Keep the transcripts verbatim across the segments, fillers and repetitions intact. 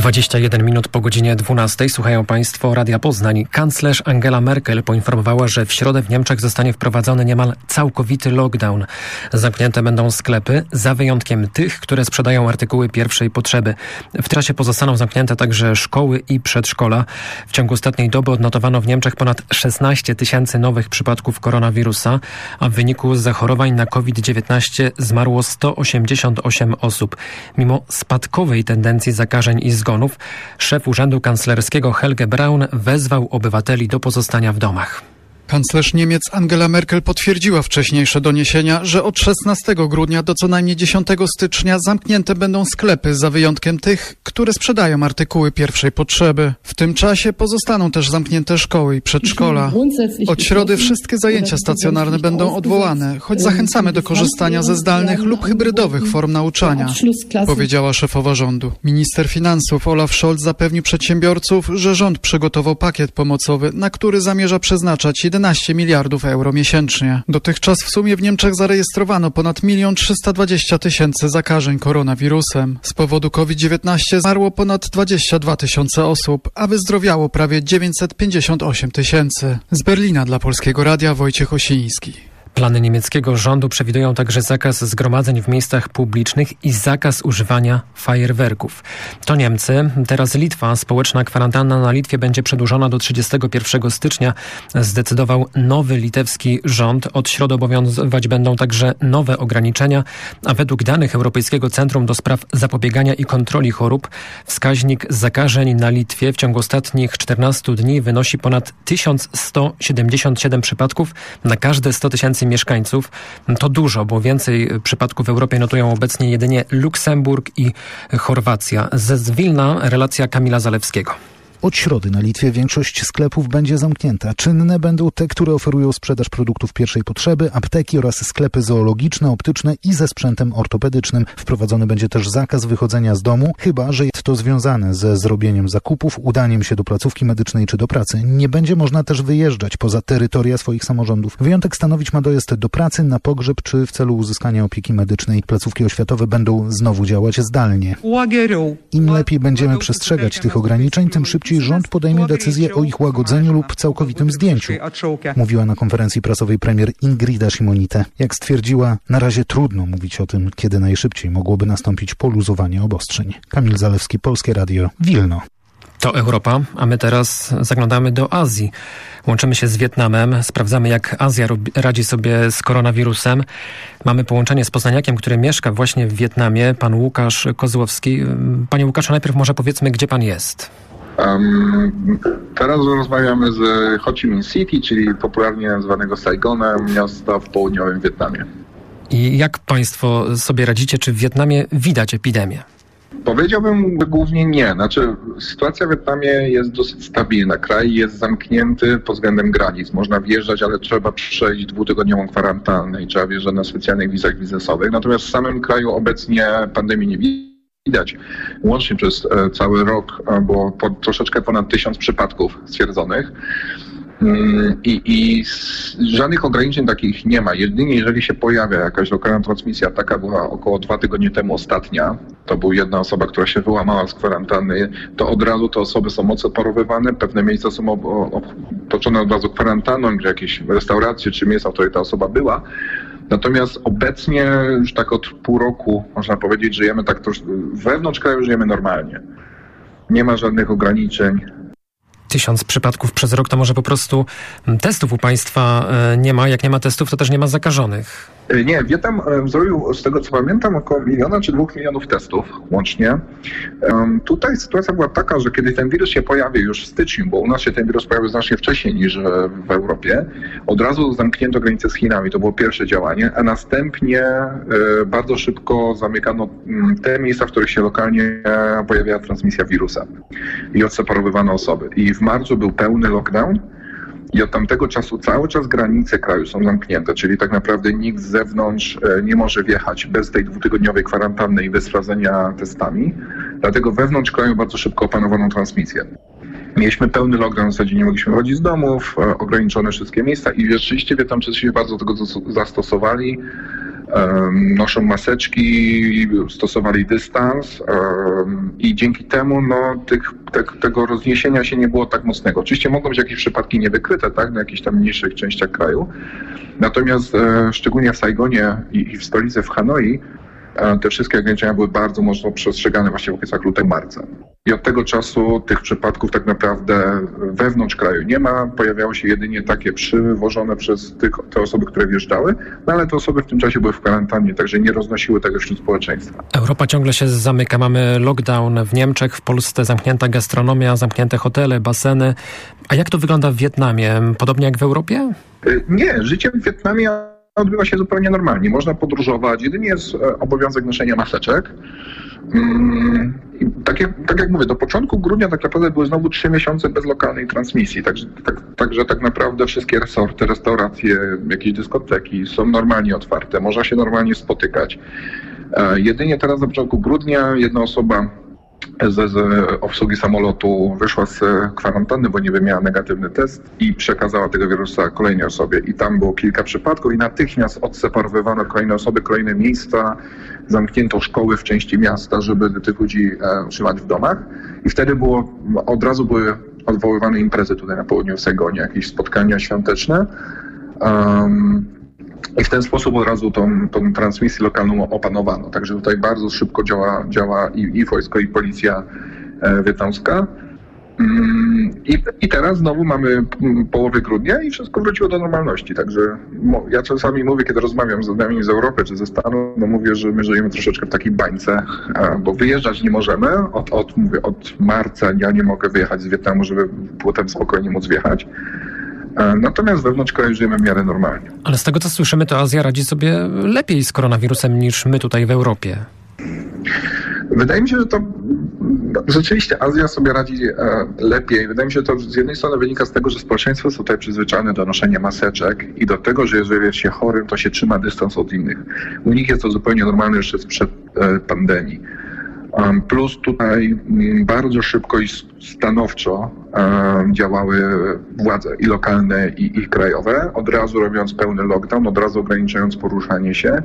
dwadzieścia jeden minut po godzinie dwunastej. Słuchają Państwo Radia Poznań. Kanclerz Angela Merkel poinformowała, że w środę w Niemczech zostanie wprowadzony niemal całkowity lockdown. Zamknięte będą sklepy, za wyjątkiem tych, które sprzedają artykuły pierwszej potrzeby. W czasie pozostaną zamknięte także szkoły i przedszkola. W ciągu ostatniej doby odnotowano w Niemczech ponad szesnaście tysięcy nowych przypadków koronawirusa, a w wyniku zachorowań na COVID dziewiętnaście zmarło sto osiemdziesiąt osiem osób. Mimo spadkowej tendencji zakażeń i zgonów, szef Urzędu Kanclerskiego Helge Braun wezwał obywateli do pozostania w domach. Kanclerz Niemiec Angela Merkel potwierdziła wcześniejsze doniesienia, że od szesnastego grudnia do co najmniej dziesiątego stycznia zamknięte będą sklepy, za wyjątkiem tych, które sprzedają artykuły pierwszej potrzeby. W tym czasie pozostaną też zamknięte szkoły i przedszkola. Od środy wszystkie zajęcia stacjonarne będą odwołane, choć zachęcamy do korzystania ze zdalnych lub hybrydowych form nauczania, powiedziała szefowa rządu. Minister finansów Olaf Scholz zapewnił przedsiębiorców, że rząd przygotował pakiet pomocowy, na który zamierza przeznaczać jedenaście miliardów euro miesięcznie. Dotychczas w sumie w Niemczech zarejestrowano ponad milion trzysta dwadzieścia tysięcy zakażeń koronawirusem. Z powodu COVID dziewiętnaście zmarło ponad dwadzieścia dwa tysiące osób, a wyzdrowiało prawie dziewięćset pięćdziesiąt osiem tysięcy. Z Berlina dla Polskiego Radia Wojciech Osiński. Plany niemieckiego rządu przewidują także zakaz zgromadzeń w miejscach publicznych i zakaz używania fajerwerków. To Niemcy. Teraz Litwa. Społeczna kwarantanna na Litwie będzie przedłużona do trzydziestego pierwszego stycznia. Zdecydował nowy litewski rząd. Od środy obowiązywać będą także nowe ograniczenia, a według danych Europejskiego Centrum do Spraw Zapobiegania i Kontroli Chorób wskaźnik zakażeń na Litwie w ciągu ostatnich czternastu dni wynosi ponad tysiąc sto siedemdziesiąt siedem przypadków na każde sto tysięcy mieszkańców. To dużo, bo więcej przypadków w Europie notują obecnie jedynie Luksemburg i Chorwacja. Ze Wilna relacja Kamila Zalewskiego. Od środy na Litwie większość sklepów będzie zamknięta. Czynne będą te, które oferują sprzedaż produktów pierwszej potrzeby, apteki oraz sklepy zoologiczne, optyczne i ze sprzętem ortopedycznym. Wprowadzony będzie też zakaz wychodzenia z domu, chyba że jest to związane ze zrobieniem zakupów, udaniem się do placówki medycznej czy do pracy. Nie będzie można też wyjeżdżać poza terytoria swoich samorządów. Wyjątek stanowić ma dojazd do pracy, na pogrzeb czy w celu uzyskania opieki medycznej. Placówki oświatowe będą znowu działać zdalnie. Im lepiej będziemy przestrzegać tych ograniczeń, tym szybciej rząd podejmie decyzję o ich łagodzeniu lub całkowitym zdjęciu, mówiła na konferencji prasowej premier Ingrida Shimonite. Jak stwierdziła, na razie trudno mówić o tym, kiedy najszybciej mogłoby nastąpić poluzowanie obostrzeń. Kamil Zalewski, Polskie Radio, Wilno. To Europa, a my teraz zaglądamy do Azji. Łączymy się z Wietnamem, sprawdzamy, jak Azja radzi sobie z koronawirusem. Mamy połączenie z poznaniakiem, który mieszka właśnie w Wietnamie, pan Łukasz Kozłowski. Panie Łukaszu, najpierw może powiedzmy, gdzie pan jest? Um, teraz rozmawiamy z Ho Chi Minh City, czyli popularnie zwanego Saigonem, miasta w południowym Wietnamie. I jak państwo sobie radzicie? Czy w Wietnamie widać epidemię? Powiedziałbym, że głównie nie. Znaczy, sytuacja w Wietnamie jest dosyć stabilna. Kraj jest zamknięty pod względem granic. Można wjeżdżać, ale trzeba przejść dwutygodniową kwarantannę i trzeba wjeżdżać na specjalnych wizach wizesowych. Natomiast w samym kraju obecnie pandemii nie widać. Widać łącznie przez cały rok było po, troszeczkę ponad tysiąc przypadków stwierdzonych i, i żadnych ograniczeń takich nie ma. Jedynie jeżeli się pojawia jakaś lokalna transmisja, taka była około dwa tygodnie temu ostatnia, to była jedna osoba, która się wyłamała z kwarantanny, to od razu te osoby są odseparowywane, pewne miejsca są otoczone od razu kwarantanną, czy jakieś restauracje, czy miejsca, w której ta osoba była. Natomiast obecnie już tak od pół roku, można powiedzieć, żyjemy tak troszkę, wewnątrz kraju żyjemy normalnie. Nie ma żadnych ograniczeń. Tysiąc przypadków przez rok to może po prostu testów u państwa nie ma. Jak nie ma testów, to też nie ma zakażonych. Nie, Wietnam zrobił, z tego co pamiętam, około miliona czy dwóch milionów testów łącznie. Um, tutaj sytuacja była taka, że kiedy ten wirus się pojawił już w styczniu, bo u nas się ten wirus pojawił znacznie wcześniej niż w Europie, od razu zamknięto granicę z Chinami, to było pierwsze działanie, a następnie e, bardzo szybko zamykano te miejsca, w których się lokalnie pojawiała transmisja wirusa i odseparowywano osoby. I w marcu był pełny lockdown. I od tamtego czasu cały czas granice kraju są zamknięte, czyli tak naprawdę nikt z zewnątrz nie może wjechać bez tej dwutygodniowej kwarantanny i bez sprawdzenia testami. Dlatego wewnątrz kraju bardzo szybko opanowano transmisję. Mieliśmy pełny lockdown, w zasadzie nie mogliśmy chodzić z domów, ograniczone wszystkie miejsca i rzeczywiście Wietnamczycy się bardzo do tego zastosowali. noszą maseczki, stosowali dystans i dzięki temu no, tych, te, tego rozniesienia się nie było tak mocnego. Oczywiście mogą być jakieś przypadki niewykryte, tak, na jakichś tam mniejszych częściach kraju, natomiast szczególnie w Saigonie i w stolicy w Hanoi te wszystkie ograniczenia były bardzo mocno przestrzegane właśnie w okresach lutego-marca. I od tego czasu tych przypadków tak naprawdę wewnątrz kraju nie ma. Pojawiały się jedynie takie przywożone przez tych, te osoby, które wjeżdżały, no ale te osoby w tym czasie były w kwarantannie, także nie roznosiły tego wśród społeczeństwa. Europa ciągle się zamyka. Mamy lockdown w Niemczech, w Polsce zamknięta gastronomia, zamknięte hotele, baseny. A jak to wygląda w Wietnamie? Podobnie jak w Europie? Nie, życie w Wietnamie odbywa się zupełnie normalnie. Można podróżować, jedynie jest obowiązek noszenia maseczek. Hmm, tak, jak, tak jak mówię, do początku grudnia tak naprawdę były znowu trzy miesiące bez lokalnej transmisji, także tak, także tak naprawdę wszystkie resorty, restauracje, jakieś dyskoteki są normalnie otwarte, można się normalnie spotykać. E, jedynie teraz na początku grudnia jedna osoba z, z obsługi samolotu wyszła z kwarantanny, bo niby miała negatywny test i przekazała tego wirusa kolejnej osobie. I tam było kilka przypadków i natychmiast odseparowywano kolejne osoby, kolejne miejsca, zamknięto szkoły w części miasta, żeby tych ludzi e, trzymać w domach. I wtedy było, od razu były odwoływane imprezy tutaj na południu w Saigonie, jakieś spotkania świąteczne. Um, I w ten sposób od razu tą, tą transmisję lokalną opanowano. Także tutaj bardzo szybko działa, działa i, i wojsko, i policja e, wietnamska. Mm, i, I teraz znowu mamy połowę grudnia i wszystko wróciło do normalności. Także mo, ja czasami mówię, kiedy rozmawiam z ludźmi z Europy czy ze Stanów, no mówię, że my żyjemy troszeczkę w takiej bańce, e, bo wyjeżdżać nie możemy. Od, od, mówię, od marca ja nie mogę wyjechać z Wietnamu, żeby potem spokojnie móc wjechać. Natomiast wewnątrz kraju żyjemy w miarę normalnie. Ale z tego, co słyszymy, to Azja radzi sobie lepiej z koronawirusem niż my tutaj w Europie. Wydaje mi się, że to rzeczywiście Azja sobie radzi lepiej. Wydaje mi się, że to z jednej strony wynika z tego, że społeczeństwo jest tutaj przyzwyczajone do noszenia maseczek i do tego, że jeżeli jest się chorym, to się trzyma dystans od innych. U nich jest to zupełnie normalne jeszcze sprzed pandemii. Plus tutaj bardzo szybko i stanowczo działały władze i lokalne, i, i krajowe, od razu robiąc pełny lockdown, od razu ograniczając poruszanie się.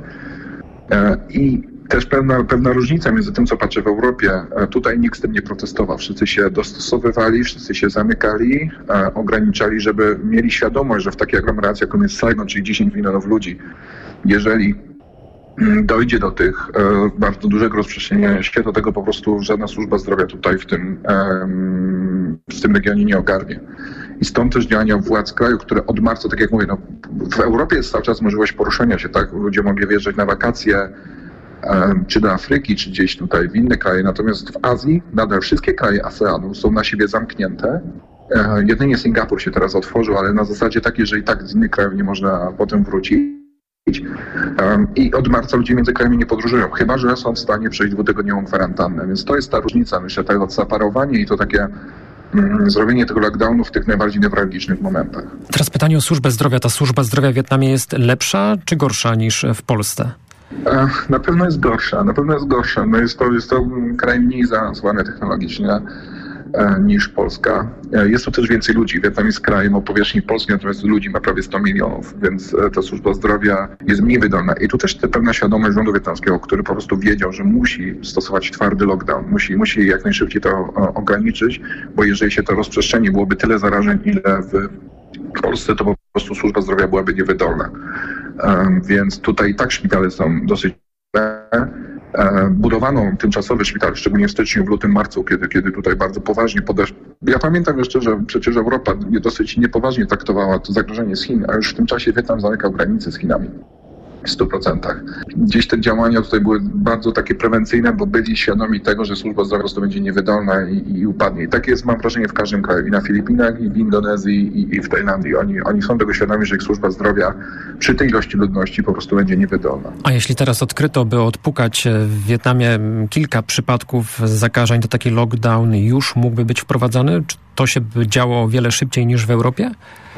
I też pewna, pewna różnica między tym, co patrzę w Europie. Tutaj nikt z tym nie protestował. Wszyscy się dostosowywali, wszyscy się zamykali, ograniczali, żeby mieli świadomość, że w takiej aglomeracji, jaką jest Saigon, czyli dziesięć milionów ludzi, jeżeli dojdzie do tych e, bardzo dużego rozprzestrzeniania się, to tego po prostu żadna służba zdrowia tutaj w tym, e, w tym regionie nie ogarnie. I stąd też działania władz kraju, które od marca, tak jak mówię, no, w Europie jest cały czas możliwość poruszania się, tak? Ludzie mogli wjeżdżać na wakacje, e, czy do Afryki, czy gdzieś tutaj w inne kraje. Natomiast w Azji nadal wszystkie kraje ASEANu są na siebie zamknięte. E, jedynie Singapur się teraz otworzył, ale na zasadzie takiej, że i tak z innych krajów nie można potem wrócić. I od marca ludzie między krajami nie podróżują, chyba że są w stanie przejść dwutygodniową kwarantannę. Więc to jest ta różnica, myślę, tak odseparowanie i to takie mm, zrobienie tego lockdownu w tych najbardziej newralgicznych momentach. Teraz pytanie o służbę zdrowia. Ta służba zdrowia w Wietnamie jest lepsza czy gorsza niż w Polsce? Na pewno jest gorsza, na pewno jest gorsza. No jest, to, jest to kraj mniej zaawansowany technologicznie niż Polska. Jest tu też więcej ludzi. Wietnam jest krajem o powierzchni Polski, natomiast ludzi ma prawie sto milionów, więc ta służba zdrowia jest mniej wydolna. I tu też pewna świadomość rządu wietnamskiego, który po prostu wiedział, że musi stosować twardy lockdown, musi, musi jak najszybciej to ograniczyć, bo jeżeli się to rozprzestrzeni, byłoby tyle zarażeń, ile w Polsce, to po prostu służba zdrowia byłaby niewydolna. Więc tutaj i tak szpitale są dosyć budowano tymczasowy szpital, szczególnie w styczniu, w lutym, marcu, kiedy, kiedy tutaj bardzo poważnie podeszło. Ja pamiętam jeszcze, że przecież Europa dosyć niepoważnie traktowała to zagrożenie z Chin, a już w tym czasie Wietnam zamykał granice z Chinami. W stu procentach. Gdzieś te działania tutaj były bardzo takie prewencyjne, bo byli świadomi tego, że służba zdrowia po prostu będzie niewydolna i, i upadnie. I tak jest, mam wrażenie, w każdym kraju. I na Filipinach, i w Indonezji, i, i w Tajlandii. Oni, oni są tego świadomi, że ich służba zdrowia przy tej ilości ludności po prostu będzie niewydolna. A jeśli teraz odkryto, by odpukać w Wietnamie kilka przypadków zakażeń, to taki lockdown już mógłby być wprowadzony? Czy to się by działo o wiele szybciej niż w Europie?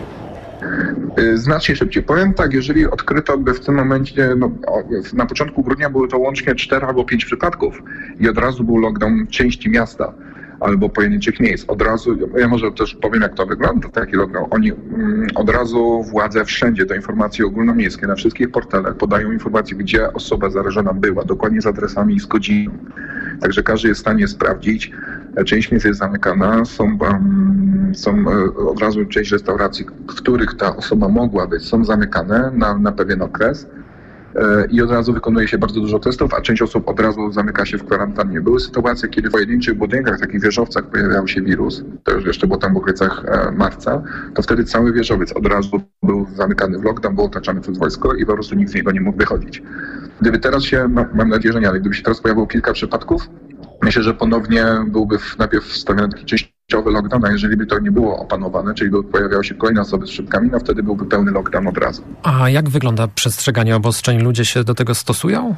Znacznie szybciej. Powiem tak, jeżeli odkryto by w tym momencie, no, na początku grudnia były to łącznie cztery albo pięć przypadków i od razu był lockdown części miasta. albo pojedynczych miejsc. Od razu, ja może też powiem, jak to wygląda, taki lockdown. Oni mm, od razu władze wszędzie, te informacje ogólnomiejskie, na wszystkich portalach podają informacje, gdzie osoba zarażona była, dokładnie z adresami i z godziną. Także każdy jest w stanie sprawdzić. Część miejsc jest zamykana, są, um, są od razu część restauracji, w których ta osoba mogła być, są zamykane na, na pewien okres. I od razu wykonuje się bardzo dużo testów, a część osób od razu zamyka się w kwarantannie. Były sytuacje, kiedy w pojedynczych budynkach, takich wieżowcach pojawiał się wirus, to już jeszcze było tam w okolicach marca, to wtedy cały wieżowiec od razu był zamykany w lockdown, był otaczany przez wojsko i po prostu nikt z niego nie mógł wychodzić. Gdyby teraz się, no, mam nadzieję, że nie, ale gdyby się teraz pojawiło kilka przypadków, myślę, że ponownie byłby najpierw wstawiony taki częściowy lockdown, a jeżeli by to nie było opanowane, czyli by pojawiały się kolejne osoby z szybkami, no wtedy byłby pełny lockdown od razu. A jak wygląda przestrzeganie obostrzeń? Ludzie się do tego stosują?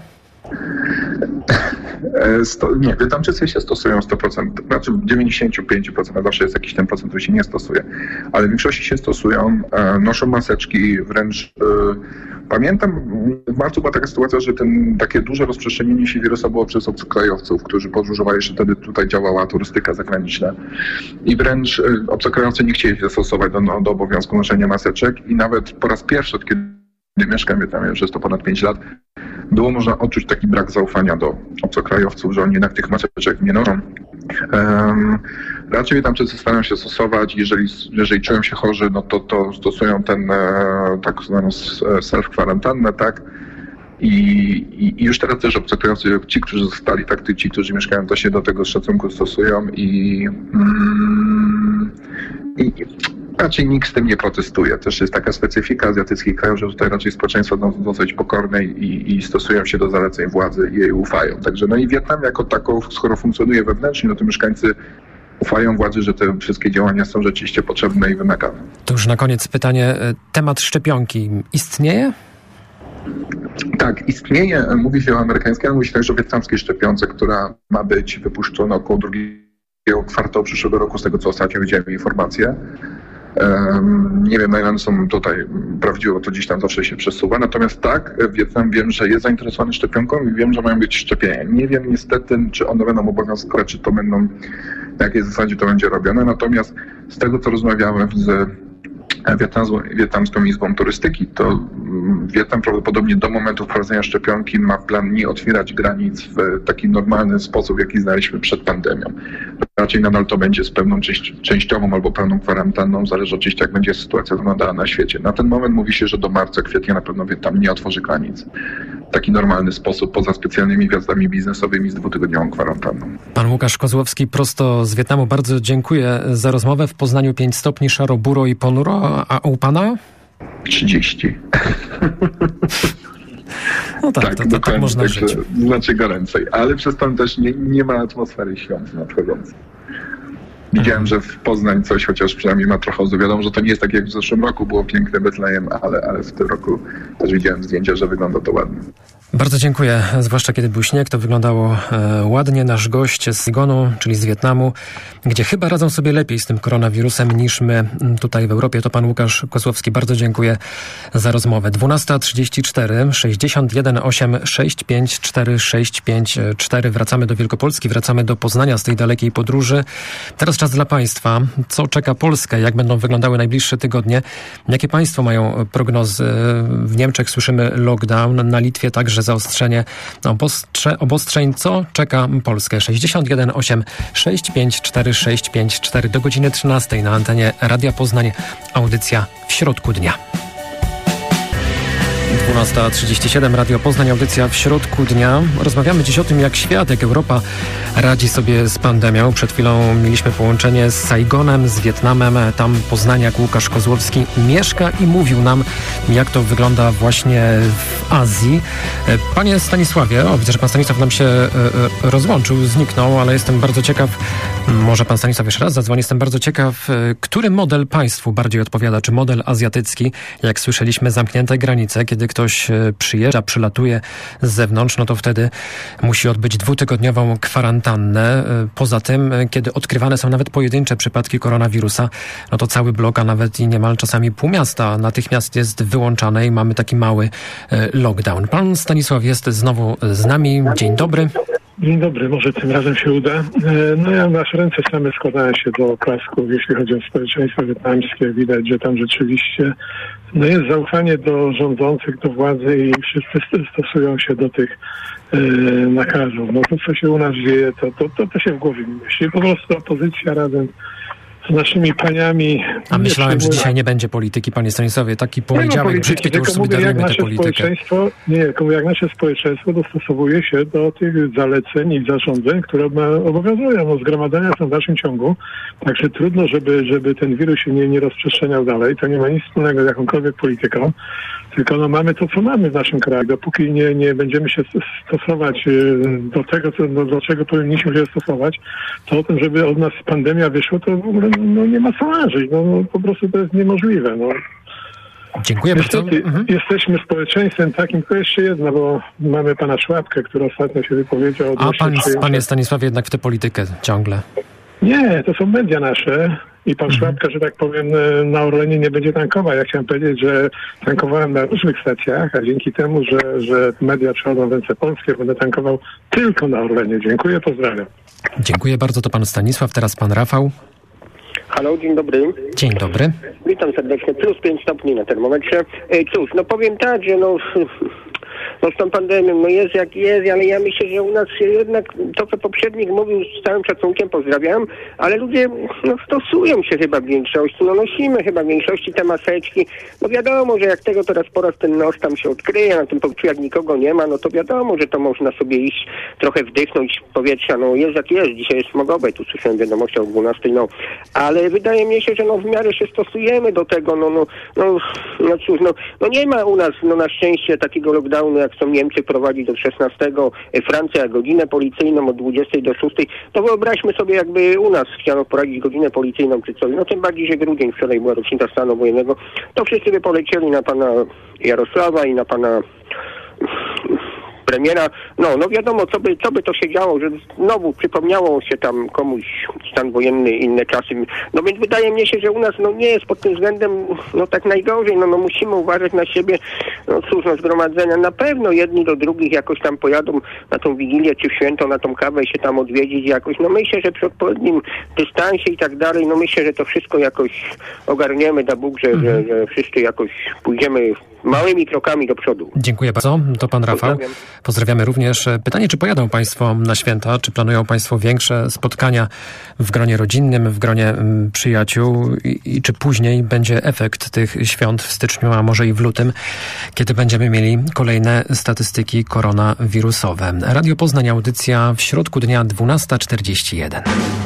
Sto, nie, Wietnamczycy się stosują sto procent, znaczy dziewięćdziesiąt pięć procent, a zawsze jest jakiś ten procent, który się nie stosuje, ale w większości się stosują, noszą maseczki, wręcz pamiętam, w marcu była taka sytuacja, że ten, takie duże rozprzestrzenienie się wirusa było przez obcokrajowców, którzy podróżowali, jeszcze wtedy tutaj działała turystyka zagraniczna i wręcz obcokrajowcy nie chcieli się stosować do, do obowiązku noszenia maseczek i nawet po raz pierwszy, od kiedy mieszkam w Wietnamie, już jest to ponad pięć lat, było można odczuć taki brak zaufania do obcokrajowców, że oni jednak tych maseczek nie noszą. Um, raczej Wietnamczycy starają się stosować, jeżeli, jeżeli czują się chorzy, no to, to stosują ten e, tak zwaną self-kwarantannę, tak? I, i, I już teraz też obcokrajowcy, ci, którzy zostali, tak, ci, którzy mieszkają, to się do tego szacunku stosują i, mm, i raczej nikt z tym nie protestuje. Też jest taka specyfika azjatyckich krajów, że tutaj raczej społeczeństwo dosyć pokorne i, i stosują się do zaleceń władzy i jej ufają. Także no i Wietnam jako tako, skoro funkcjonuje wewnętrznie, no to mieszkańcy ufają władzy, że te wszystkie działania są rzeczywiście potrzebne i wymagane. To już na koniec pytanie. Temat szczepionki istnieje? Tak, istnieje. Mówi się o amerykańskiej, ale mówi się także o wietnamskiej szczepionce, która ma być wypuszczona około drugiego kwartału przyszłego roku, z tego co ostatnio widziałem informacje. Um, nie wiem, na ile one są tutaj prawdziwe, to gdzieś tam zawsze się przesuwa. Natomiast tak, Wietnam wiem, że jest zainteresowany szczepionką i wiem, że mają być szczepienia. Nie wiem niestety, czy one będą obowiązkowe, czy to będą, na jakiej zasadzie to będzie robione. Natomiast z tego, co rozmawiałem z Wietnamską Izbą Turystyki, to Wietnam prawdopodobnie do momentu wprowadzenia szczepionki ma plan nie otwierać granic w taki normalny sposób, jaki znaliśmy przed pandemią. Raczej nadal to będzie z pewną część, częściową albo pełną kwarantanną, zależy oczywiście, jak będzie sytuacja wyglądała na świecie. Na ten moment mówi się, że do marca, kwietnia na pewno Wietnam nie otworzy granic w taki normalny sposób, poza specjalnymi wjazdami biznesowymi z dwutygodniową kwarantanną. Pan Łukasz Kozłowski prosto z Wietnamu. Bardzo dziękuję za rozmowę. W Poznaniu pięć stopni, szaro, buro i ponuro. A u pana? trzydzieści. No tak, tak, to, to tak można także, żyć. Znaczy goręcej, ale przez to też nie, nie ma atmosfery świąt nadchodzącej. Widziałem, że w Poznań coś, chociaż przynajmniej ma trochę ozu. Wiadomo, że to nie jest tak jak w zeszłym roku, było piękne Betlejem, ale, ale w tym roku też widziałem zdjęcia, że wygląda to ładnie. Bardzo dziękuję, zwłaszcza kiedy był śnieg, to wyglądało e, ładnie. Nasz gość z Saigonu, czyli z Wietnamu, gdzie chyba radzą sobie lepiej z tym koronawirusem niż my tutaj w Europie, to pan Łukasz Kozłowski. Bardzo dziękuję za rozmowę. dwunasta trzydzieści cztery, sześćdziesiąt jeden osiem sześć pięć cztery sześć pięć cztery. Wracamy do Wielkopolski, wracamy do Poznania z tej dalekiej podróży. Teraz czas dla państwa. Co czeka Polskę? Jak będą wyglądały najbliższe tygodnie? Jakie państwo mają prognozy? W Niemczech słyszymy lockdown, na Litwie także zaostrzenie obostrze, obostrzeń. Co czeka Polskę? sześćdziesiąt jeden osiem sześć pięć cztery sześć pięć cztery do godziny trzynastej na antenie Radia Poznań. Audycja w środku dnia. dwunasta trzydzieści siedem, Radio Poznań, audycja w środku dnia. Rozmawiamy dziś o tym, jak świat, jak Europa radzi sobie z pandemią. Przed chwilą mieliśmy połączenie z Saigonem, z Wietnamem. Tam poznaniak Łukasz Kozłowski mieszka i mówił nam, jak to wygląda właśnie w Azji. Panie Stanisławie, o, widzę, że pan Stanisław nam się e, e, rozłączył, zniknął, ale jestem bardzo ciekaw, może pan Stanisław jeszcze raz zadzwoni, jestem bardzo ciekaw, e, który model państwu bardziej odpowiada? Czy model azjatycki, jak słyszeliśmy, zamknięte granice, kiedy ktoś przyjeżdża, przylatuje z zewnątrz, no to wtedy musi odbyć dwutygodniową kwarantannę. Poza tym, kiedy odkrywane są nawet pojedyncze przypadki koronawirusa, no to cały blok, a nawet i niemal czasami pół miasta natychmiast jest wyłączane i mamy taki mały lockdown. Pan Stanisław jest znowu z nami. Dzień dobry. Dzień dobry, może tym razem się uda. No ja nasze ręce same składają się do oklasków, jeśli chodzi o społeczeństwo wietnamskie. Widać, że tam rzeczywiście no jest zaufanie do rządzących, do władzy i wszyscy stosują się do tych e, nakazów. No to, co się u nas dzieje, to, to, to, to się w głowie nie mieści. Po prostu opozycja razem z naszymi paniami... A myślałem, że dzisiaj nie będzie polityki, panie Stanisławie. Taki poniedziałek brzydki, to już sobie darujemy tę politykę. Nie, tylko jak nasze społeczeństwo dostosowuje się do tych zaleceń i zarządzeń, które obowiązują. No, zgromadzenia są w dalszym ciągu, także trudno, żeby, żeby ten wirus się nie, nie rozprzestrzeniał dalej. To nie ma nic wspólnego z jakąkolwiek polityką, tylko no, mamy to, co mamy w naszym kraju. Dopóki nie, nie będziemy się stosować do tego, co, do, do czego powinniśmy się stosować, to o tym, żeby od nas pandemia wyszła, to w ogóle no, nie ma co marzyć. No, no, po prostu to jest niemożliwe. No. Dziękuję Niestety, bardzo. Mhm. Jesteśmy społeczeństwem takim, to jeszcze jedno, bo mamy pana Szłapkę, który ostatnio się wypowiedział. A pan, panie Stanisławie, jednak w tę politykę ciągle. Nie, to są media nasze i pan mhm. Szłapka, że tak powiem, na Orlenie nie będzie tankował. Ja chciałem powiedzieć, że tankowałem na różnych stacjach, a dzięki temu, że, że media przechodzą w ręce polskie, będę tankował tylko na Orlenie. Dziękuję, pozdrawiam. Dziękuję bardzo, to pan Stanisław, teraz pan Rafał. Halo, dzień dobry. Dzień dobry. Witam serdecznie. Plus pięć stopni na termometrze. E, cóż, no powiem tak, że no... No z tą pandemią, no jest jak jest, ale ja myślę, że u nas jednak to, co poprzednik mówił, z całym szacunkiem pozdrawiam, ale ludzie no, stosują się chyba w większości, no nosimy chyba w większości te maseczki. No wiadomo, że jak tego teraz po raz ten nos tam się odkryje, na tym poczuciu jak nikogo nie ma, no to wiadomo, że to można sobie iść, trochę wdychnąć powietrza, no jest jak jest, dzisiaj jest smogowe, tu słyszałem wiadomości o dwunastej, no, ale wydaje mi się, że no w miarę się stosujemy do tego, no, no, no, no cóż, no, no nie ma u nas, no na szczęście takiego lockdownu, jak chcą Niemcy prowadzić do szesnastego, Francja godzinę policyjną od dwudziestej do szóstej, to wyobraźmy sobie, jakby u nas chciano prowadzić godzinę policyjną czy coś, no tym bardziej, że grudzień, wczoraj była rocznica stanu wojennego, to wszyscy by polecieli na pana Jarosława i na pana premiera. No, no wiadomo, co by, co by to się działo, że znowu przypomniało się tam komuś stan wojenny, inne czasy. No więc wydaje mi się, że u nas no nie jest pod tym względem no tak najgorzej, no, no musimy uważać na siebie, no cóż, no zgromadzenia. Na pewno jedni do drugich jakoś tam pojadą na tą Wigilię czy w święto, na tą kawę i się tam odwiedzić jakoś. No myślę, że przy odpowiednim dystansie i tak dalej, no myślę, że to wszystko jakoś ogarniemy, da Bóg, że, mhm. że, że wszyscy jakoś pójdziemy małymi krokami do przodu. Dziękuję bardzo. To pan Rafał. Pozdrawiam. Pozdrawiamy również. Pytanie, czy pojadą państwo na święta? Czy planują państwo większe spotkania w gronie rodzinnym, w gronie mm, przyjaciół? I, I czy później będzie efekt tych świąt w styczniu, a może i w lutym, kiedy będziemy mieli kolejne statystyki koronawirusowe? Radio Poznań, audycja w środku dnia dwunasta czterdzieści jeden.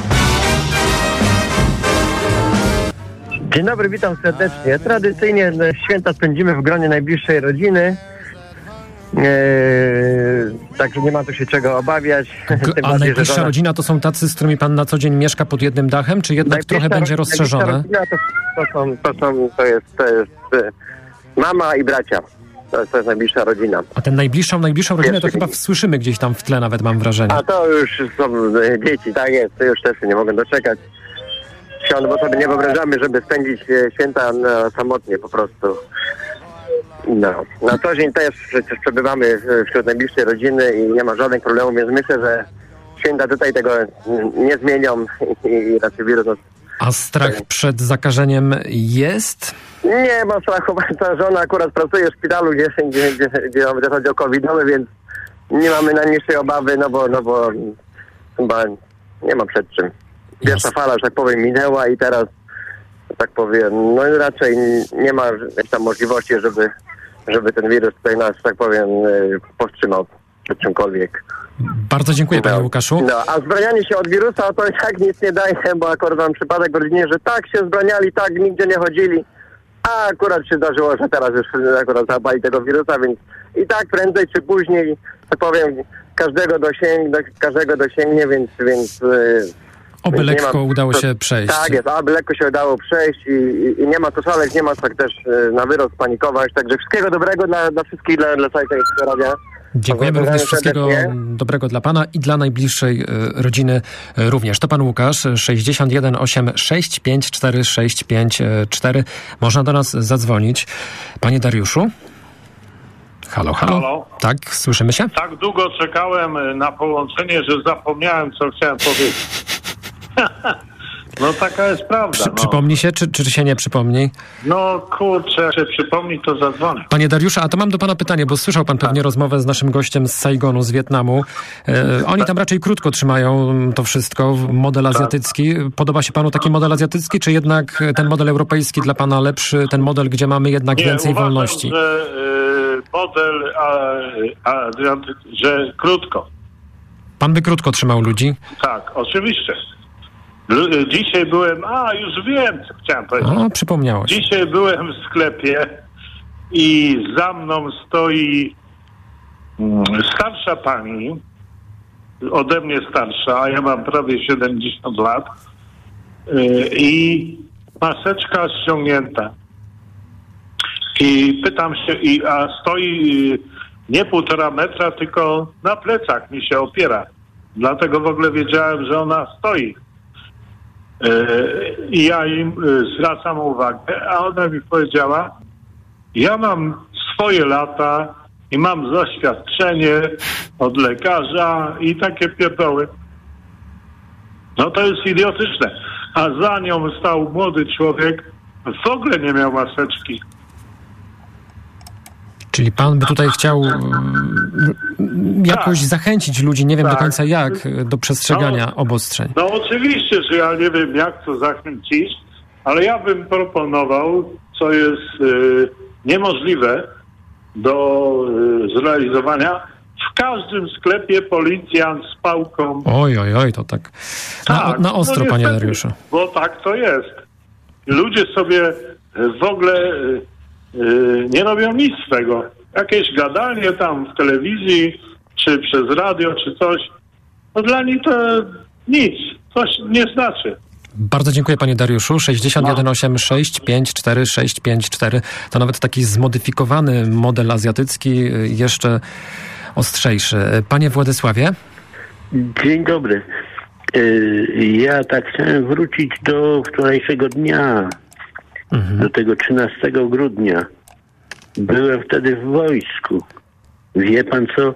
Dzień dobry, witam serdecznie. Tradycyjnie święta spędzimy w gronie najbliższej rodziny. Eee, także nie ma tu się czego obawiać. Tym A bardziej, najbliższa żona... rodzina to są tacy, z którymi pan na co dzień mieszka pod jednym dachem, czy jednak najbliższa trochę będzie rozszerzone? Rodzina to, to, są, to, są, to, jest, to jest mama i bracia. To jest, to jest najbliższa rodzina. A tę najbliższą, najbliższą rodzinę to chyba słyszymy gdzieś tam w tle, nawet mam wrażenie. A to już są dzieci, tak jest. To już też się nie mogę doczekać świąt, bo sobie nie wyobrażamy, żeby spędzić święta no, samotnie po prostu. No. Na co dzień też przecież przebywamy wśród najbliższej rodziny i nie ma żadnych problemów, więc myślę, że święta tutaj tego nie zmienią i raczej wirus nas... A strach przed zakażeniem jest? Nie ma strachu, ta żona akurat pracuje w szpitalu, gdzie, gdzie, gdzie, gdzie chodzi o covidowe, więc nie mamy najmniejszej obawy, no bo, no bo chyba nie ma przed czym. Pierwsza fala, że tak powiem, minęła i teraz, tak powiem, no raczej nie ma tam możliwości, żeby, żeby ten wirus tutaj nas, tak powiem, powstrzymał przed czymkolwiek. Bardzo dziękuję, no, panie Łukaszu. No, a zbranianie się od wirusa to i tak nic nie daje, bo akurat mam przypadek w rodzinie, że tak się zbraniali, tak nigdzie nie chodzili, a akurat się zdarzyło, że teraz już akurat złapali tego wirusa, więc i tak prędzej czy później, tak powiem, każdego dosięgnie, każdego dosięgnie, więc... więc Oby Więc lekko ma, udało to, się przejść. Tak jest, aby lekko się udało przejść i, i, i nie ma co szaleć, nie ma tak też na wyrost panikować. Także wszystkiego dobrego dla, dla wszystkich, dla, dla całej tej radia. Dziękujemy również, wszystkiego dobrego dla pana i dla najbliższej y, rodziny y, również. To pan Łukasz, sześćdziesiąt jeden osiem sześć pięć cztery sześć pięć cztery. Można do nas zadzwonić. Panie Dariuszu? Halo, halo. Halo? Tak, słyszymy się? Tak długo czekałem na połączenie, że zapomniałem, co chciałem powiedzieć. No taka jest prawda. Przy, no. Przypomni się, czy, czy się nie przypomni? No kurczę, jak się przypomni, to zadzwonię. Panie Dariuszu, a to mam do pana pytanie, bo słyszał pan pewnie rozmowę z naszym gościem z Saigonu, z Wietnamu. E, oni tam raczej krótko trzymają to wszystko, model azjatycki. Podoba się panu taki model azjatycki, czy jednak ten model europejski dla pana lepszy, ten model, gdzie mamy jednak Nie, więcej uważam, wolności? że y, model, a, a, że krótko. Pan by krótko trzymał ludzi? Tak, oczywiście. L- dzisiaj byłem, a już wiem, co chciałem powiedzieć. O, przypomniało się. Dzisiaj byłem w sklepie i za mną stoi mm, starsza pani, ode mnie starsza, a ja mam prawie siedemdziesiąt lat yy, i maseczka ściągnięta. I pytam się, i, a stoi yy, nie półtora metra, tylko na plecach mi się opiera. Dlatego w ogóle wiedziałem, że ona stoi. I ja im zwracam uwagę, a ona mi powiedziała, ja mam swoje lata i mam zaświadczenie od lekarza i takie pierdoły. No to jest idiotyczne. A za nią stał młody człowiek, w ogóle nie miał maseczki. Czyli pan by tutaj chciał um, jakoś Tak. zachęcić ludzi, nie wiem Tak. do końca jak, do przestrzegania No. obostrzeń. No oczywiście, że ja nie wiem, jak to zachęcić, ale ja bym proponował, co jest y, niemożliwe do y, zrealizowania, w każdym sklepie policjant z pałką. Oj, oj, oj, to tak na, Tak, na ostro, no panie niestety, Dariuszu. Bo tak to jest. Ludzie sobie w ogóle y, y, nie robią nic z tego. Jakieś gadanie tam w telewizji, czy przez radio, czy coś, no dla nich to nic. Coś nie znaczy. Bardzo dziękuję, panie Dariuszu. sześćdziesiąt jeden osiemdziesiąt sześć pięćdziesiąt cztery sześćset pięćdziesiąt cztery to nawet taki zmodyfikowany model azjatycki, jeszcze ostrzejszy. Panie Władysławie? Dzień dobry. Ja tak chciałem wrócić do wczorajszego dnia, mhm. do tego trzynastego grudnia. Byłem wtedy w wojsku. Wie pan co?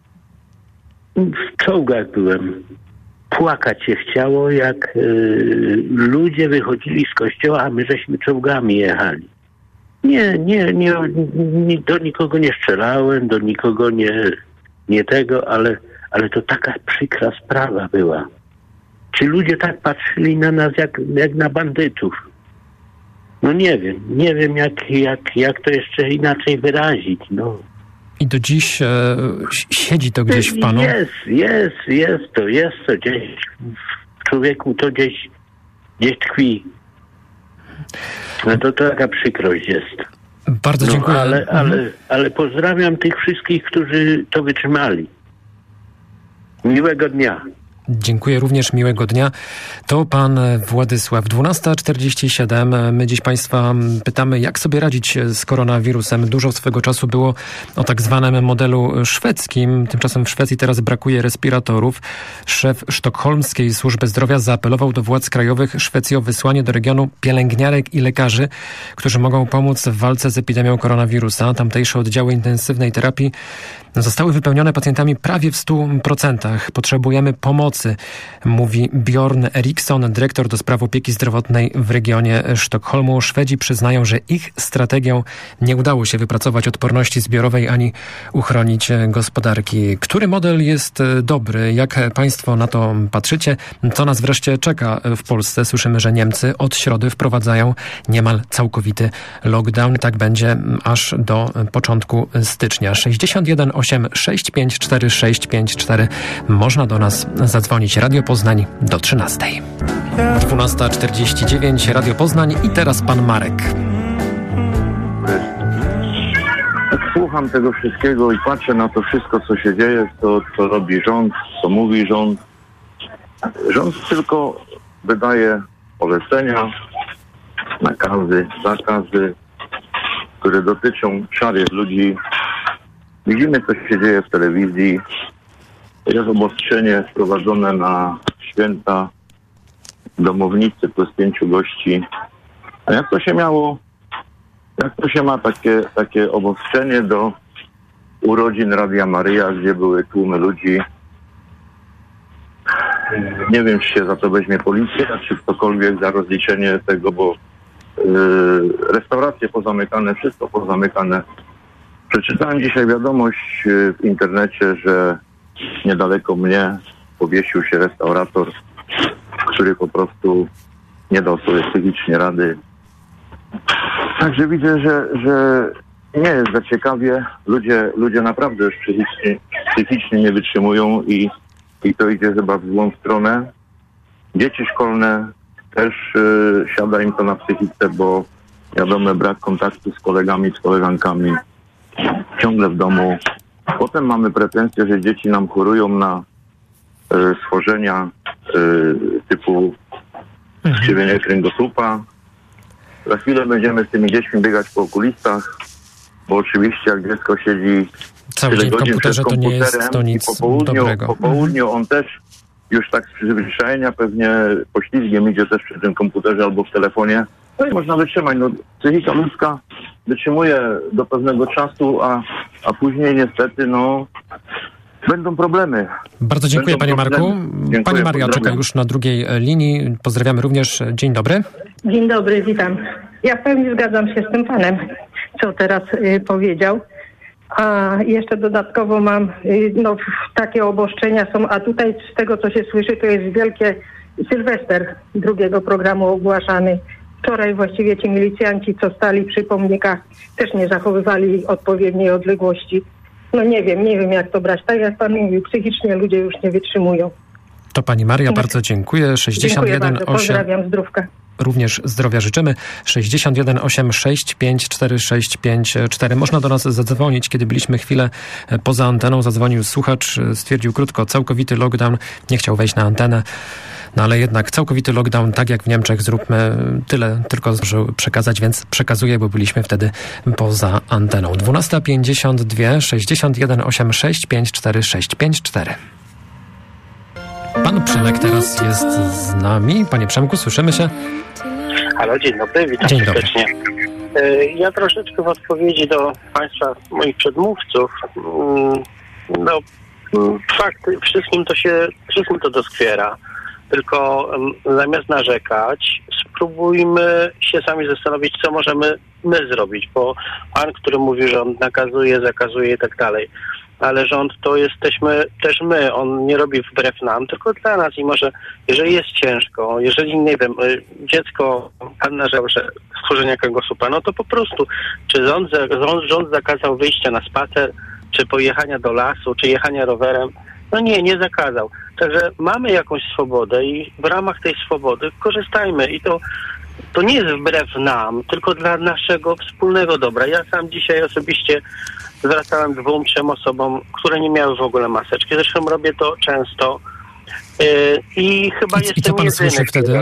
W czołgach byłem. Płakać się chciało, jak y, ludzie wychodzili z kościoła, a my żeśmy czołgami jechali. Nie, nie, nie, nie do nikogo nie strzelałem, do nikogo nie, nie tego, ale, ale to taka przykra sprawa była. Ci ludzie tak patrzyli na nas jak, jak na bandytów. No nie wiem, nie wiem jak, jak, jak to jeszcze inaczej wyrazić, no. I do dziś e, siedzi to gdzieś w panu? Jest, jest, jest to, jest to gdzieś w człowieku, to gdzieś, gdzieś tkwi. No to, to taka przykrość jest. Bardzo no, dziękuję. Ale, mhm. ale, ale pozdrawiam tych wszystkich, którzy to wytrzymali. Miłego dnia. Dziękuję również, miłego dnia. To pan Władysław. dwunasta czterdzieści siedem. My dziś państwa pytamy, jak sobie radzić z koronawirusem. Dużo swego czasu było o tak zwanym modelu szwedzkim. Tymczasem w Szwecji teraz brakuje respiratorów. Szef sztokholmskiej służby zdrowia zaapelował do władz krajowych Szwecji o wysłanie do regionu pielęgniarek i lekarzy, którzy mogą pomóc w walce z epidemią koronawirusa. Tamtejsze oddziały intensywnej terapii zostały wypełnione pacjentami prawie w stu procentach. Potrzebujemy pomocy, mówi Bjorn Eriksson, dyrektor do spraw opieki zdrowotnej w regionie Sztokholmu. Szwedzi przyznają, że ich strategią nie udało się wypracować odporności zbiorowej ani uchronić gospodarki. Który model jest dobry? Jak państwo na to patrzycie? Co nas wreszcie czeka w Polsce? Słyszymy, że Niemcy od środy wprowadzają niemal całkowity lockdown. Tak będzie aż do początku stycznia. sześćdziesiąt jeden osiemdziesiąt sześć pięćdziesiąt cztery sześćset pięćdziesiąt cztery. Można do nas zadzwonić. Radio Poznań do trzynastej. dwunasta czterdzieści dziewięć. Radio Poznań i teraz pan Marek. Jak słucham tego wszystkiego i patrzę na to wszystko, co się dzieje, to co robi rząd, co mówi rząd. Rząd tylko wydaje polecenia, nakazy, zakazy, które dotyczą szarych ludzi. Widzimy, co się dzieje w telewizji. Jest obostrzenie wprowadzone na święta, domownicy plus pięciu gości. A jak to się miało, jak to się ma takie, takie obostrzenie do urodzin Radia Maryja, gdzie były tłumy ludzi. Nie wiem, czy się za to weźmie policja, czy ktokolwiek za rozliczenie tego, bo yy, restauracje pozamykane, wszystko pozamykane. Przeczytałem dzisiaj wiadomość yy, w internecie, że niedaleko mnie powiesił się restaurator, który po prostu nie dał sobie psychicznie rady. Także widzę, że, że nie jest za ciekawie. Ludzie, ludzie naprawdę już psychicznie, psychicznie nie wytrzymują i, i to idzie chyba w złą stronę. Dzieci szkolne też y, siada im to na psychice, bo wiadomo, brak kontaktu z kolegami, z koleżankami, ciągle w domu. Potem mamy pretensje, że dzieci nam chorują na y, schorzenia y, typu skrzywienie kręgosłupa. Za chwilę będziemy z tymi dziećmi biegać po okulistach, bo oczywiście jak dziecko siedzi cały dzień w komputerze, to nie jest to nic po południu, dobrego. Po południu on też już tak z przyzwyczajenia pewnie poślizgiem idzie też przy tym komputerze albo w telefonie. No i można wytrzymać. No, psychika ludzka wytrzymuje do pewnego czasu, a, a później niestety no będą problemy. Bardzo dziękuję, panie Marku. Dziękuję, Pani Maria czeka już na drugiej linii. Pozdrawiamy również. Dzień dobry. Dzień dobry, witam. Ja w pełni zgadzam się z tym panem, co teraz y, powiedział. A jeszcze dodatkowo mam, y, no takie obostrzenia są, a tutaj z tego, co się słyszy, to jest wielkie Sylwester drugiego programu ogłaszany. Wczoraj właściwie ci milicjanci, co stali przy pomnikach, też nie zachowywali odpowiedniej odległości. No nie wiem, nie wiem jak to brać. Tak jak pan mówił, psychicznie ludzie już nie wytrzymują. To pani Maria, bardzo dziękuję. sześćdziesiąt jeden dziękuję bardzo, pozdrawiam, zdrówka. Również zdrowia życzymy. sześćdziesiąt jeden osiem sześć pięć cztery sześć pięć cztery. Można do nas zadzwonić. Kiedy byliśmy chwilę poza anteną, zadzwonił słuchacz, stwierdził krótko, całkowity lockdown, nie chciał wejść na antenę. No ale jednak całkowity lockdown, tak jak w Niemczech, zróbmy tyle, tylko żeby przekazać, więc przekazuję, bo byliśmy wtedy poza anteną. dwunasta pięćdziesiąt dwa, sześćdziesiąt jeden osiem sześć pięć cztery sześć pięć cztery. Pan Przemek teraz jest z nami. Panie Przemku, słyszymy się? Halo, dzień dobry, witam dzień dobry. serdecznie. Ja troszeczkę w odpowiedzi do państwa, moich przedmówców, no fakt, wszystkim to się, wszystkim to doskwiera. Tylko zamiast narzekać, spróbujmy się sami zastanowić, co możemy my zrobić, bo pan, który mówi, że on nakazuje, zakazuje i tak dalej, ale rząd to jesteśmy też my, on nie robi wbrew nam, tylko dla nas i może, jeżeli jest ciężko, jeżeli, nie wiem, dziecko, pan narzekał, że schorzenia kręgosłupa, no to po prostu, czy rząd, rząd, rząd zakazał wyjścia na spacer, czy pojechania do lasu, czy jechania rowerem, no nie, nie zakazał. Także mamy jakąś swobodę i w ramach tej swobody korzystajmy. I to, to nie jest wbrew nam, tylko dla naszego wspólnego dobra. Ja sam dzisiaj osobiście zwracałem dwóm, trzem osobom, które nie miały w ogóle maseczki. Zresztą robię to często. Yy, I chyba I, jestem i co pan jedyny, słyszy wtedy?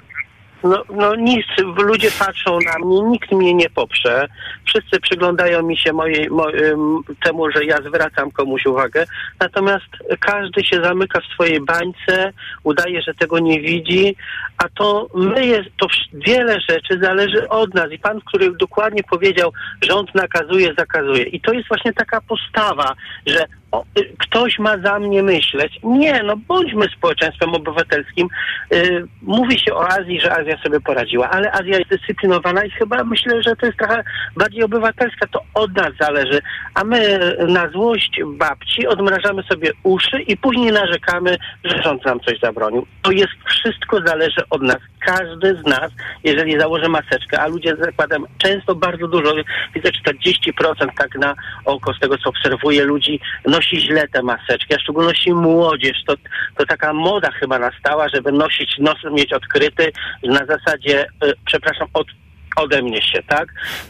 No, no nic, ludzie patrzą na mnie, nikt mnie nie poprze. Wszyscy przyglądają mi się mojej, mo, temu, że ja zwracam komuś uwagę. Natomiast każdy się zamyka w swojej bańce, udaje, że tego nie widzi, a to my jest, to wiele rzeczy zależy od nas. I pan, który dokładnie powiedział, rząd nakazuje, zakazuje. I to jest właśnie taka postawa, że o, ktoś ma za mnie myśleć. Nie, no bądźmy społeczeństwem obywatelskim. Yy, mówi się o Azji, że Azja sobie poradziła, ale Azja jest dyscyplinowana i chyba myślę, że to jest trochę bardziej obywatelska. To od nas zależy. A my na złość babci odmrażamy sobie uszy i później narzekamy, że rząd nam coś zabronił. To jest wszystko zależy od nas. Każdy z nas, jeżeli założy maseczkę, a ludzie zakładam często bardzo dużo, widzę czterdzieści procent tak na oko z tego, co obserwuję, ludzi nosi źle te maseczki, a w szczególności młodzież. To, to taka moda chyba nastała, żeby nosić, nos mieć odkryty na zasadzie, y, przepraszam, od, ode mnie się, tak?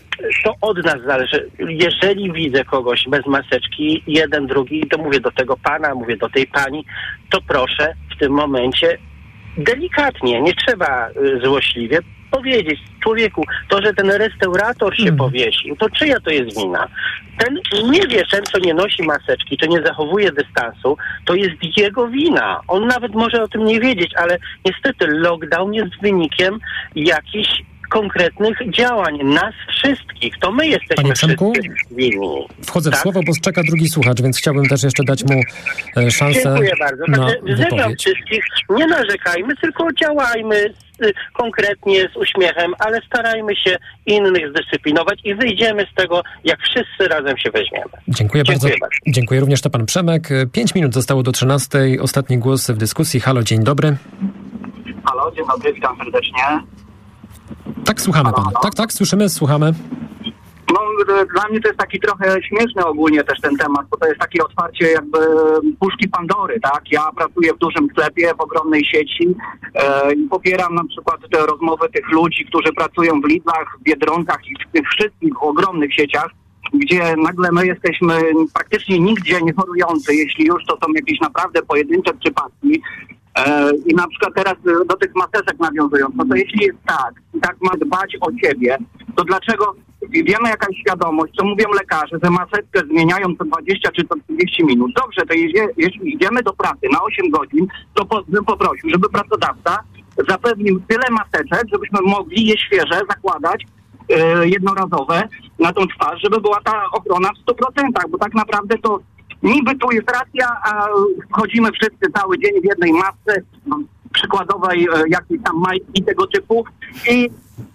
To od nas zależy. Jeżeli widzę kogoś bez maseczki, jeden, drugi, to mówię do tego pana, mówię do tej pani, to proszę w tym momencie delikatnie, nie trzeba y, złośliwie powiedzieć, człowieku, to, że ten restaurator się hmm. powiesił, to czyja to jest wina? Ten nie wie, ten, co nie nosi maseczki, czy nie zachowuje dystansu, to jest jego wina. On nawet może o tym nie wiedzieć, ale niestety lockdown jest wynikiem jakichś konkretnych działań, nas wszystkich. To my jesteśmy Panie Przemku, wszyscy winni. Wchodzę tak? w słowo, bo czeka drugi słuchacz, więc chciałbym też jeszcze dać mu e, szansę Dziękuję bardzo. na Także wzywam wypowiedź. wszystkich, nie narzekajmy, tylko działajmy y, konkretnie z uśmiechem, ale starajmy się innych zdyscyplinować i wyjdziemy z tego, jak wszyscy razem się weźmiemy. Dziękuję, Dziękuję bardzo. bardzo. Dziękuję również, to pan Przemek. Pięć minut zostało do trzynastej. Ostatni głos w dyskusji. Halo, dzień dobry. Halo, dzień dobry, witam serdecznie. Tak, słuchamy halo, pana. halo. Tak, tak, słyszymy, słuchamy. No, dla mnie to jest taki trochę śmieszny ogólnie też ten temat, bo to jest takie otwarcie jakby puszki Pandory, tak? Ja pracuję w dużym sklepie, w ogromnej sieci e, i popieram na przykład te rozmowy tych ludzi, którzy pracują w Lidlach, w Biedronkach i w tych wszystkich ogromnych sieciach, gdzie nagle my jesteśmy praktycznie nigdzie nie chorujący, jeśli już to są jakieś naprawdę pojedyncze przypadki. E, I na przykład teraz do tych maseczek nawiązując, no to jeśli jest tak, i tak ma dbać o siebie, to dlaczego wiemy jakaś świadomość, co mówią lekarze, że maseczkę zmieniają co dwadzieścia czy co trzydzieści minut. Dobrze, to jeśli, jeśli idziemy do pracy na osiem godzin, to po, bym poprosił, żeby pracodawca zapewnił tyle maseczek, żebyśmy mogli je świeże zakładać e, jednorazowe na tą twarz, żeby była ta ochrona w stu procentach, bo tak naprawdę to niby tu jest racja, a wchodzimy wszyscy cały dzień w jednej masce przykładowej, jakiejś tam majtki tego typu i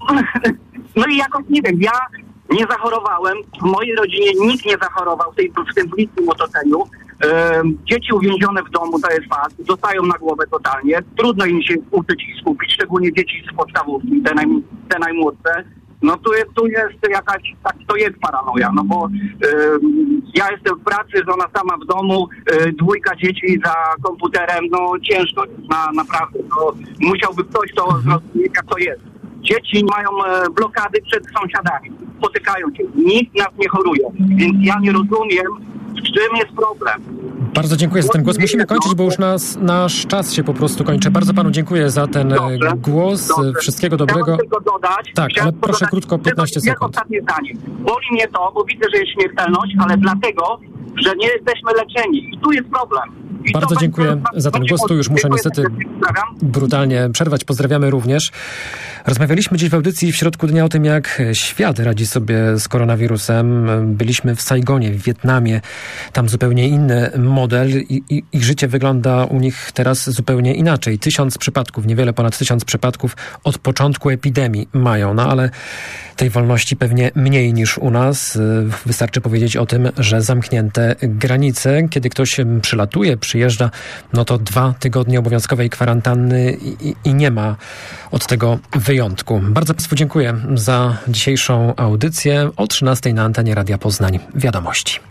no i jakoś nie wiem, ja nie zachorowałem, w mojej rodzinie nikt nie zachorował w, tej, w tym bliskim otoczeniu. Ym, dzieci uwięzione w domu, to jest fakt, dostają na głowę totalnie, trudno im się uczyć i skupić, szczególnie dzieci z podstawówki, te, naj, te najmłodsze. No tu jest, tu jest jakaś, tak, to jest paranoja, no bo y, ja jestem w pracy, żona sama w domu, y, dwójka dzieci za komputerem, no ciężko jest, na, naprawdę, no, musiałby ktoś to zrozumieć, jak to jest. Dzieci mają e, blokady przed sąsiadami, spotykają się, nikt nas nie choruje, więc ja nie rozumiem, w czym jest problem. Bardzo dziękuję za ten głos. Musimy kończyć, bo już nas, nasz czas się po prostu kończy. Bardzo panu dziękuję za ten dobrze, głos. Dobrze. Wszystkiego dobrego. Chciałem tylko dodać. Tak, ale proszę dodać, krótko, piętnaście sekund. Ostatnie zdanie. Boli mnie to, bo widzę, że jest śmiertelność, ale dlatego, że nie jesteśmy leczeni. I tu jest problem. I Bardzo dziękuję za ten głos. Tu już muszę niestety brutalnie przerwać. Pozdrawiamy również. Rozmawialiśmy dziś w audycji w środku dnia o tym, jak świat radzi sobie z koronawirusem. Byliśmy w Saigonie, w Wietnamie. Tam zupełnie inny model i, i ich życie wygląda u nich teraz zupełnie inaczej. Tysiąc przypadków, niewiele ponad tysiąc przypadków od początku epidemii mają. No ale tej wolności pewnie mniej niż u nas. Wystarczy powiedzieć o tym, że zamknięte granice, kiedy ktoś przylatuje, przyjeżdża, no to dwa tygodnie obowiązkowej kwarantanny i, i nie ma od tego wyjątku. Bardzo Państwu dziękuję za dzisiejszą audycję. O trzynastej na antenie Radia Poznań. Wiadomości.